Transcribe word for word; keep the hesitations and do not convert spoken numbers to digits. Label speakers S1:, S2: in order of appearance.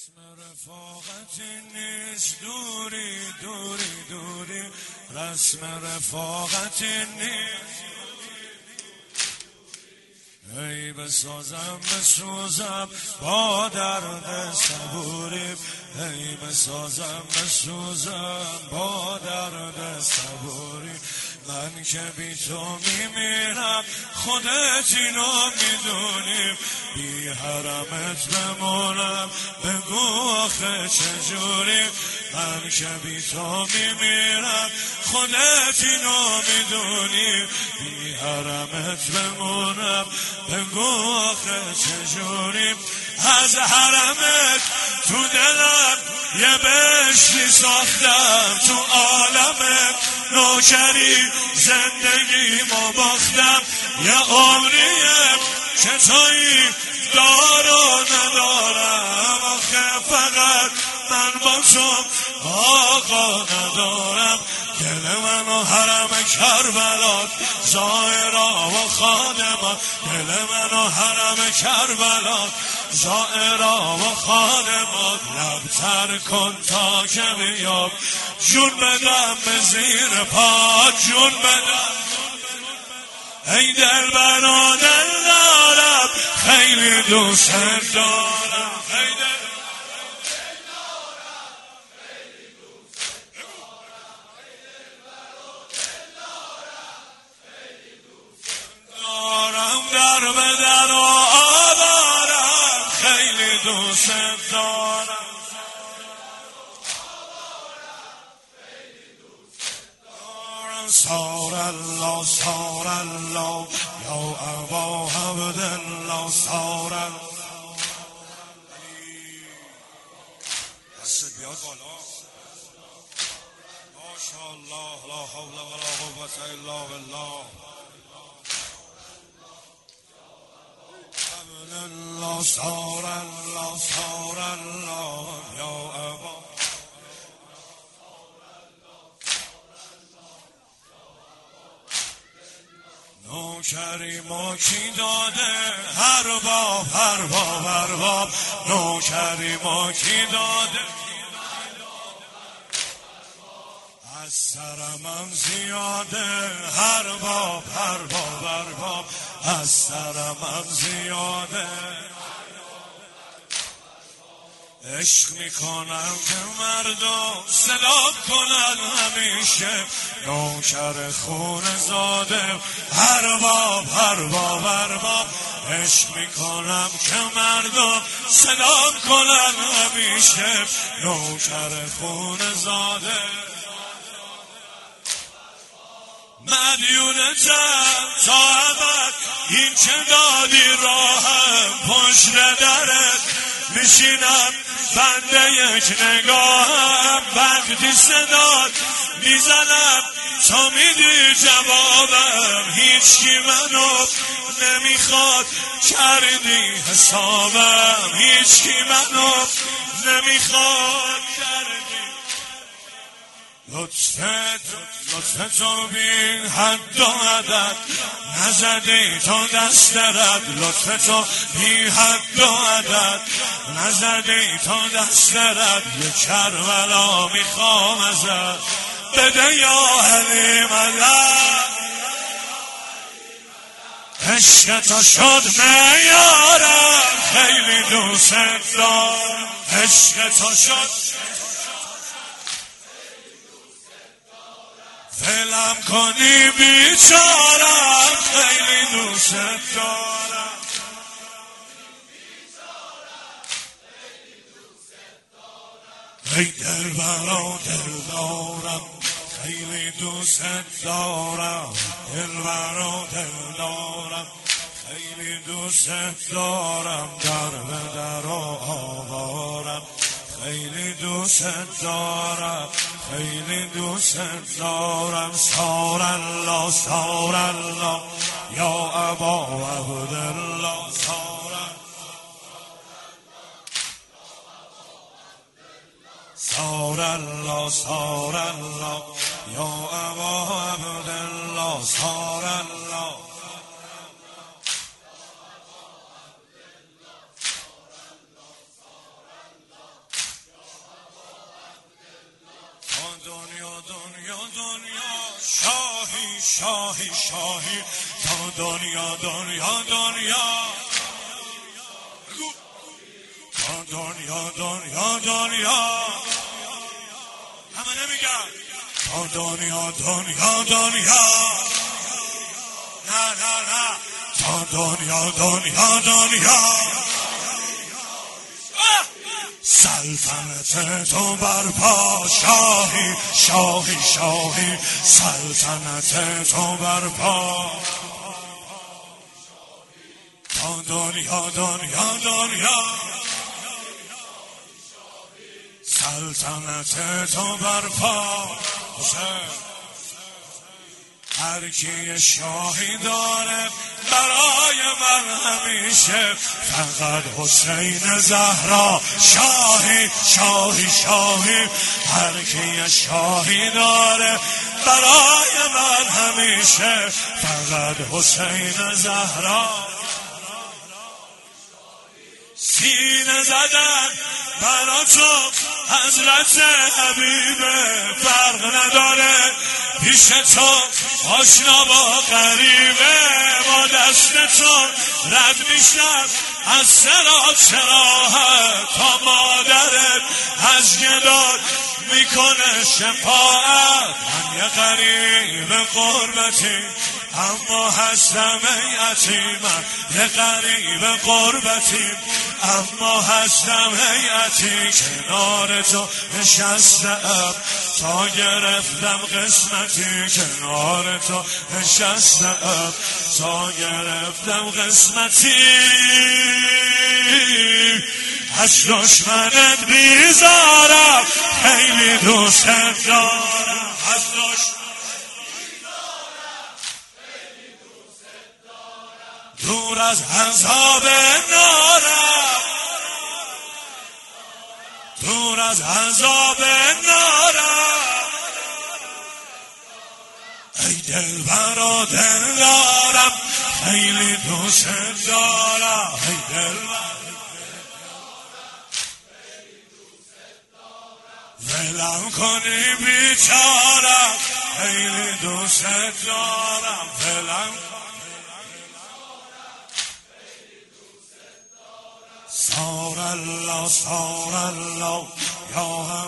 S1: رسم رفاقتی نیست، دوری دوری دوری، رسم رفاقتی نیست. ای بسازم بسوزم با درد صبوری، ای بسازم بسوزم با درد صبوری. من که بی تو میمیرم خودت اینو میدونی، بی حرمت بمونم بگو آخه چجوری. من که بی تو میمیرم خودت اینو میدونی، بی حرمت بمونم بگو آخه چجوری. از حرمت تو دلم یه بهشتی ساختم، تو عالمت نوکری زندگیمو باختم. یه عمریه که تویی دار و ندارم، آخه فقط من با تو آقا ندارم. دل منو حرم کربلا زائرا و خادما، دل منو حرم کربلا زائرا و خادما. لبتر کن تا که بیام جون بدم به زیر پا، جون بدم. ای دل برا دل دارم خیلی دوست دارم، ای دل در به در و آوارم خیلی دوست دارم. سار الله سار الله یا ابا عبدالله، سار الله. دست بیاد بالا. ماشاءالله لا حول ولا قوة الا بالله. الله سار الله سار الله یا ابا. نوکری ما کی داده هر باب هر باب هر باب، نوکری ما کی داده. از سرمم زیاده هر باب هر باب هر باب، از سرمم زیاده. عشق میکنم که مردم صدا کنن همیشه، نوکر خون زاده هر باب هر باب هر باب. عشق میکنم که مردم صدا کنن همیشه، نوکر خون زاده. مدیونتم تا ابد این که دادی راهم، پشت درت میشینم بنده یک نگاهم. وقتی صدات میزنم تا میدی جوابم، هیچکی منو نمیخواد کردی حسابم، هیچکی منو نمیخواد کردی. لطفت لطفت تو بی حد و عدد نزدی تو دست درد، لطفت تو بی حد و عدد نزدی تو دست درد. یه کربلا میخوام ازت بده یا حلیم الله، عشق تو شد معیارم خیلی دوست دارم، عشق تو شد فلم کنی بیچارم خیلی دوست دارم. ای دل برا دل دارم خیلی دوست دارم، دل برا دل دارم خیلی دوست دارم. در به در آوارم خیلی دوست دارم، خیلی دوست دارم. سار الله سار الله یا ابا عبدالله، سار سار الله سار الله یا ابا عبدالله، سار الله. شاهی شاهی تا دنیا دنیا دنیا تا دنیا دنیا دنیا همه نمیگن تا دنیا دنیا دنیا نه نه نه تا دنیا دنیا دنیا سلطنت تو برپا شاهی شاهی شاهی سلطنت تو برپا تا دنیا دنیا دنیا سلطنت تو برپا هر کی شاهی داره برای من همیشه فقط حسین زهرا شاهی شاهی شاهی هر کی شاهی داره برای من همیشه فقط حسین زهرا سینه زدن برا تو حضرت حبیبه فرق نداره پیش تو آشنا با غریبه با دست تو رد میشم از صراط راحت تا مادرت از گداد میکنه شفاعت من یه غریب قربتی اما هستم یتیمم یه غریب قربتی اما هستم هیئتی کنار تو نشستم تا گرفتم قسمتی کنار تو نشستم تا گرفتم قسمتی از دشمنت بیزارم خیلی دوست دارم از دشمنت دور از عذاب نارم دور از عذاب نارم ای دل برا دل دارم خیلی دوست دارم ای دل ولم کنی بیچارم خیلی دوست دارم ولم صار الله صار الله یا